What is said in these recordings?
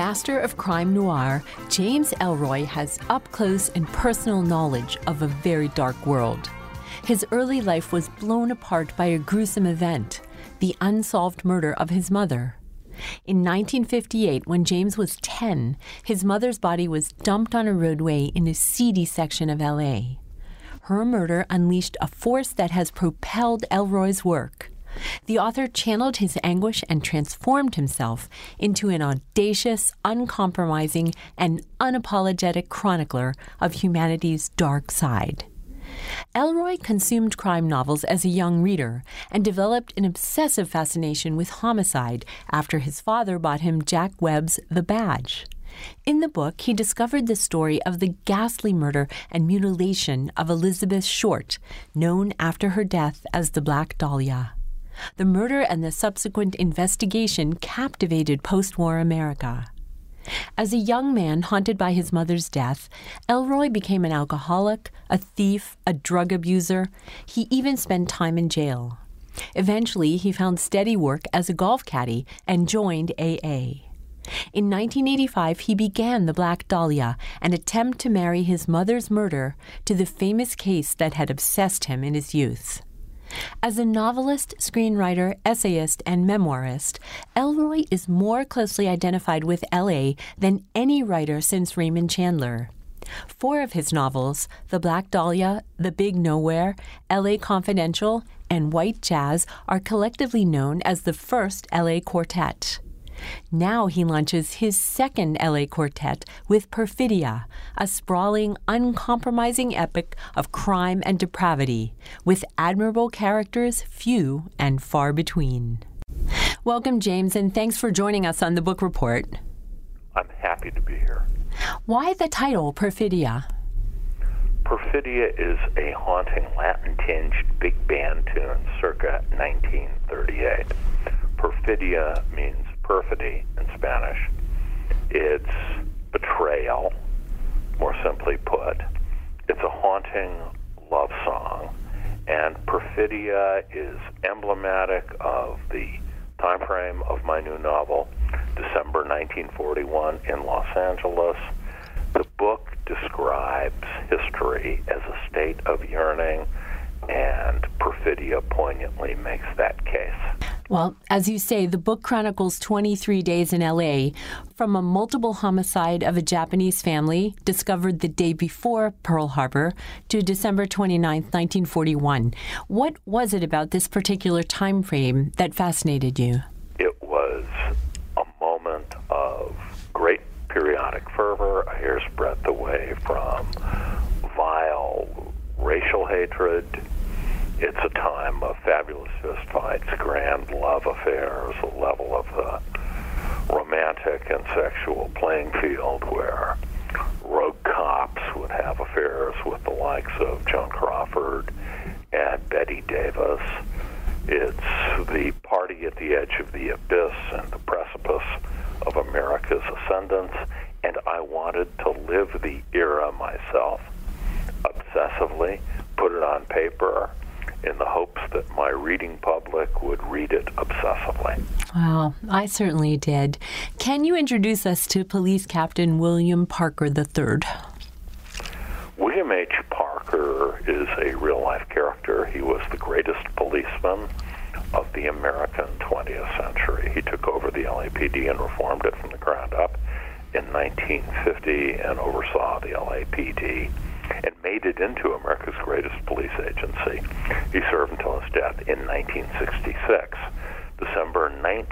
master of crime noir, James Ellroy has up-close and personal knowledge of a very dark world. His early life was blown apart by a gruesome event, the unsolved murder of his mother. In 1958, when James was 10, his mother's body was dumped on a roadway in a seedy section of L.A. Her murder unleashed a force that has propelled Ellroy's work. The author channeled his anguish and transformed himself into an audacious, uncompromising, and unapologetic chronicler of humanity's dark side. Ellroy consumed crime novels as a young reader and developed an obsessive fascination with homicide after his father bought him Jack Webb's The Badge. In the book, he discovered the story of the ghastly murder and mutilation of Elizabeth Short, known after her death as the Black Dahlia. The murder and the subsequent investigation captivated post-war America. As a young man haunted by his mother's death, Ellroy became an alcoholic, a thief, a drug abuser. He even spent time in jail. Eventually, he found steady work as a golf caddy and joined AA. In 1985, he began The Black Dahlia, an attempt to marry his mother's murder to the famous case that had obsessed him in his youth. As a novelist, screenwriter, essayist, and memoirist, Ellroy is more closely identified with L.A. than any writer since Raymond Chandler. 4 of his novels, The Black Dahlia, The Big Nowhere, L.A. Confidential, and White Jazz, are collectively known as the first L.A. Quartet. Now he launches his second L.A. Quartet with Perfidia, a sprawling, uncompromising epic of crime and depravity, with admirable characters few and far between. Welcome, James, and thanks for joining us on the Book Report. I'm happy to be here. Why the title, Perfidia? Perfidia is a haunting Latin-tinged big band tune circa 1938. Perfidia means perfidy in Spanish. It's betrayal, more simply put. It's a haunting love song, and Perfidia is emblematic of the time frame of my new novel, December 1941 in Los Angeles. The book describes history as a state of yearning, and Perfidia poignantly makes that case. Well, as you say, the book chronicles 23 days in L.A., from a multiple homicide of a Japanese family discovered the day before Pearl Harbor to December 29, 1941. What was it about this particular time frame that fascinated you? It was a moment of great periodic fervor, a hair's breadth away from vile racial hatred. It's a time of fabulous fistfights, grand love affairs, a level of the romantic and sexual playing field where rogue cops would have affairs with the likes of Joan Crawford and Betty Davis. It's the party at the edge of the abyss and the precipice of America's ascendance, and I wanted to live the era myself, obsessively, put it on paper, in the hopes that my reading public would read it obsessively. Wow, I certainly did. Can you introduce us to Police Captain William Parker III? William H. Parker is a real-life character. He was the greatest policeman of the American 20th century. He took over the LAPD and reformed it from the ground up in 1950 and oversaw the LAPD and made it into America's greatest police agency. He served until his death in 1966. December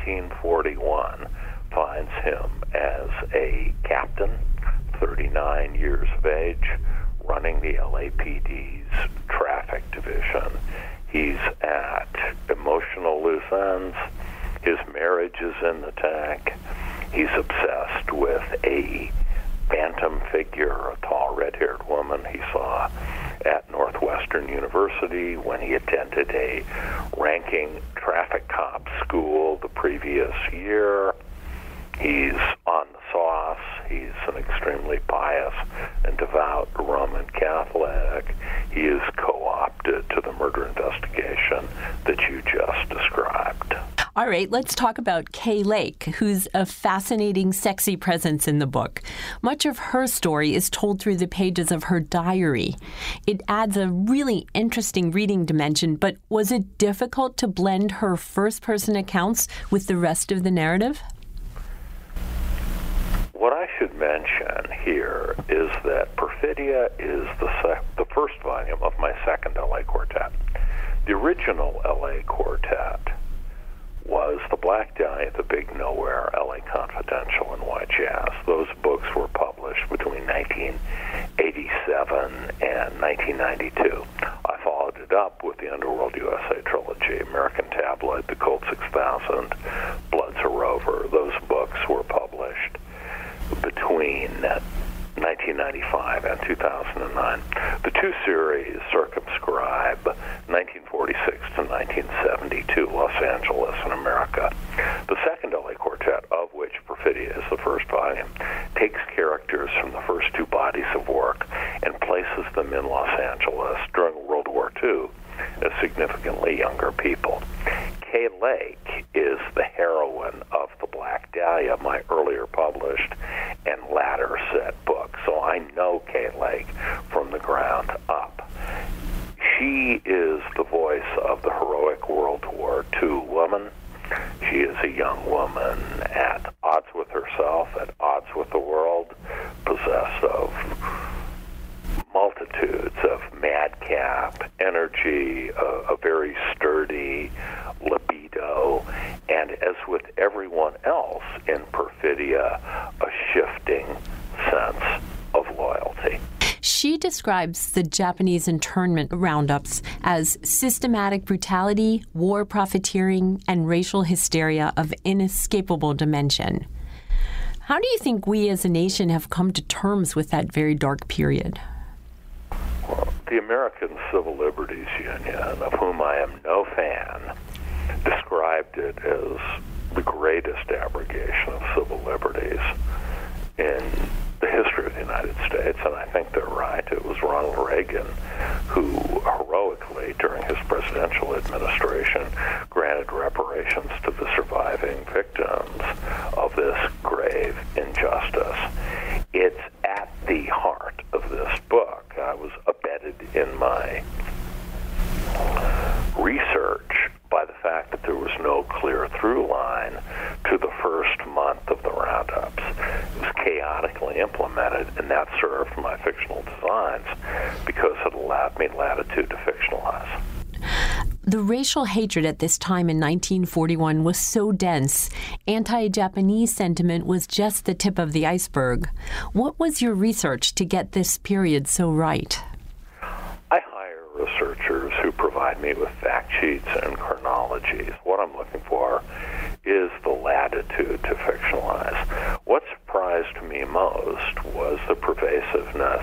1941 finds him as a captain, 39 years of age, running the LAPD's traffic division. He's at emotional loose ends. His marriage is in the tank. He's obsessed with a phantom figure, a tall red-haired woman he saw at Northwestern University when he attended a ranking traffic cop school the previous year. He's on the sauce. He's an extremely pious and devout Roman Catholic. He is co-opted to the murder investigation that you just described. All right, let's talk about Kay Lake, who's a fascinating, sexy presence in the book. Much of her story is told through the pages of her diary. It adds a really interesting reading dimension, but was it difficult to blend her first-person accounts with the rest of the narrative? What I should mention here is that Perfidia is the first volume of my second L.A. Quartet. The original L.A. Quartet was The Black Dahlia, The Big Nowhere, L.A. Confidential, and White Jazz. Those books were published between 1987 and 1992. I followed it up with the Underworld USA trilogy, American Tabloid, The Colt 6000, Bloods a Rover. Those books were published between 1995 and 2009. The two series circumscribe 1946 to 1972, Los Angeles and America. The second L.A. Quartet, of which Perfidia is the first volume, takes characters from the first two bodies of work and places them in Los Angeles during World War II as significantly younger people. Kay Lake is the heroine of The Black Dahlia, my earlier published and latter set book. So I know Kay Lake from the ground up. She is the voice of the heroic World War II woman. She is a young woman at odds with herself, at odds with the world, possessed of multitudes of madcap energy, a very sturdy libido, and as with everyone else in Perfidia, a shifting sense of loyalty. She describes the Japanese internment roundups as systematic brutality, war profiteering, and racial hysteria of inescapable dimension. How do you think we as a nation have come to terms with that very dark period? Well, the American Civil Liberties Union, of whom I am no fan, described it as the greatest abrogation of civil liberties in the history of the United States, and I think they're right. It was Ronald Reagan who heroically, during his presidential administration, granted reparations to the surviving victims of this grave injustice. It's at the heart of this book. I was abetted in my research by the fact that there was no clear through line to the first month of the roundups. It was chaotically implemented, and that served my fictional designs because it allowed me latitude to fictionalize. The racial hatred at this time in 1941 was so dense, anti-Japanese sentiment was just the tip of the iceberg. What was your research to get this period so right? I hire researchers who provide me with fact sheets and chronologies. What I'm looking for is the latitude to fictionalize. What surprised me most was the pervasiveness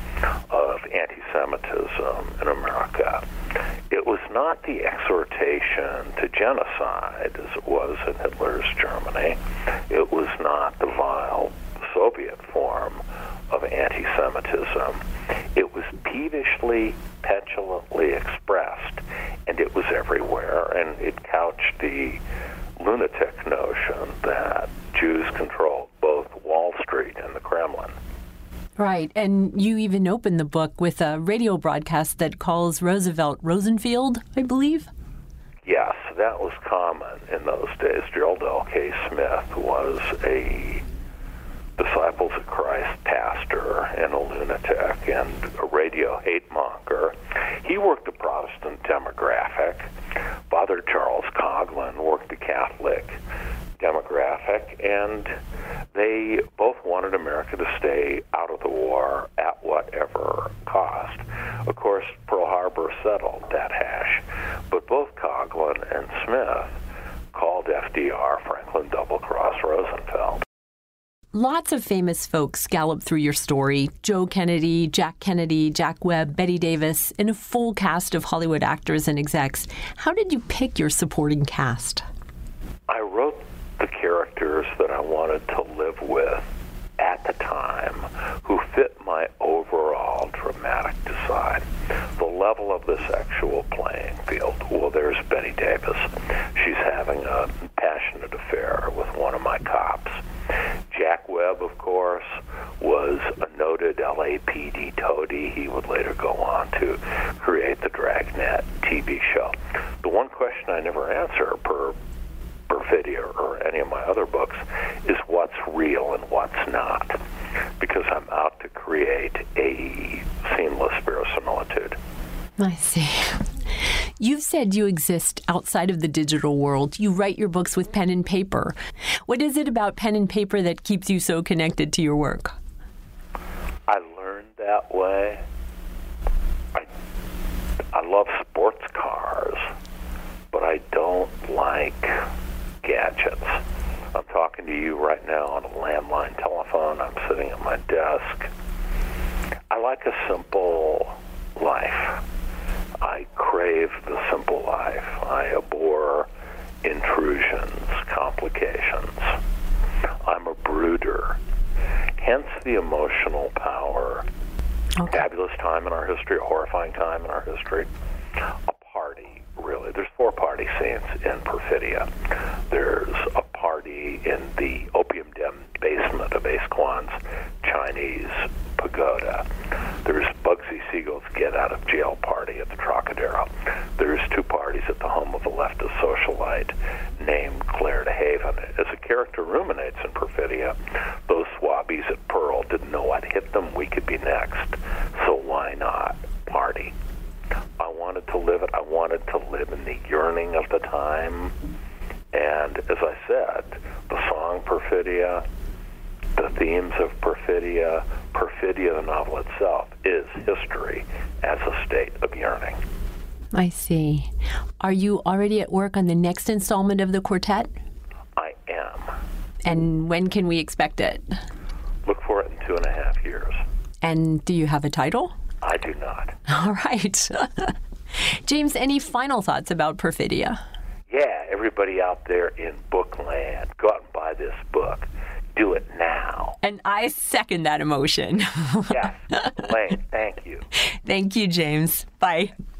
of anti-Semitism in America. It was not the exhortation to genocide as it was in Hitler's Germany. It was not the vile Soviet form of anti-Semitism. It was peevishly, petulantly expressed, and it was everywhere, and it couched the lunatic notion that Jews controlled both Wall Street and the Kremlin. Right, and you even open the book with a radio broadcast that calls Roosevelt Rosenfield, I believe? Yes, that was common in those days. Gerald L. K. Smith was a Disciples of Christ pastor and a lunatic and a radio hate monger. He worked the Protestant demographic. Father Charles Coughlin worked the Catholic demographic, and they both wanted America to stay out of the war at whatever cost. Of course, Pearl Harbor settled that hash, but both Coughlin and Smith called FDR Franklin Double-Cross Roosevelt. Lots of famous folks gallop through your story. Joe Kennedy, Jack Webb, Betty Davis, and a full cast of Hollywood actors and execs. How did you pick your supporting cast? I wrote the characters that I wanted to live with at the time who fit my overall dramatic design. The level of the sexual playing field. Well, there's Betty Davis. She's having a passionate affair with one of my cops. Jack Webb, of course, was a noted LAPD toady. He would later go on to create the Dragnet TV show. The one question I never answer per Perfidia or any of my other books is what's real and what's not, because I'm out to create a seamless verisimilitude. I see. You've said you exist outside of the digital world. You write your books with pen and paper. What is it about pen and paper that keeps you so connected to your work? I learned that way. I love sports cars, but I don't like gadgets. I'm talking to you right now on a landline telephone. I'm sitting at my desk. I like a simple life. I crave the simple life. I abhor intrusions, complications. I'm a brooder. Hence the emotional power. Okay. Fabulous time in our history, a horrifying time in our history. A party, really. There's 4 party scenes in Perfidia. There's a party in the opium den basement of Ace Kwan's Chinese pagoda. There's Bugsy Siegel's get out of jail party at the Trocadero. There's 2 parties at the home of a leftist socialite named Claire de Haven. As a character ruminates in Perfidia, those swabbies at Pearl didn't know what hit them. We could be next. So why not party? I wanted to live it. I wanted to live in the yearning of the time. And as I said, the song Perfidia, the themes of Perfidia, Perfidia, the novel itself, is history as a state of yearning. I see. Are you already at work on the next installment of the quartet? I am. And when can we expect it? Look for it in 2.5 years. And do you have a title? I do not. All right. James, any final thoughts about Perfidia? Yeah, everybody out there in bookland, go out and buy this book. Do it now. And I second that emotion. Yes. Elaine, thank you. Thank you, James. Bye.